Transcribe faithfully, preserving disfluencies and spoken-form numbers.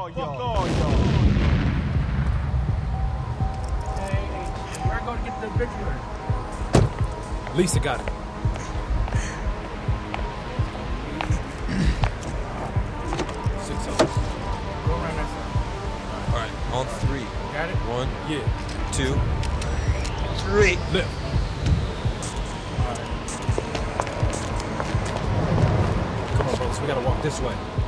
all y'all. Fuck all y'all. Hey, hey, we're going to get the obituary. Lisa got it. Six of us. Go around that side. All right, on three. Got it? One, Yeah. two, three. Left. Come on, brothers. We gotta walk this way.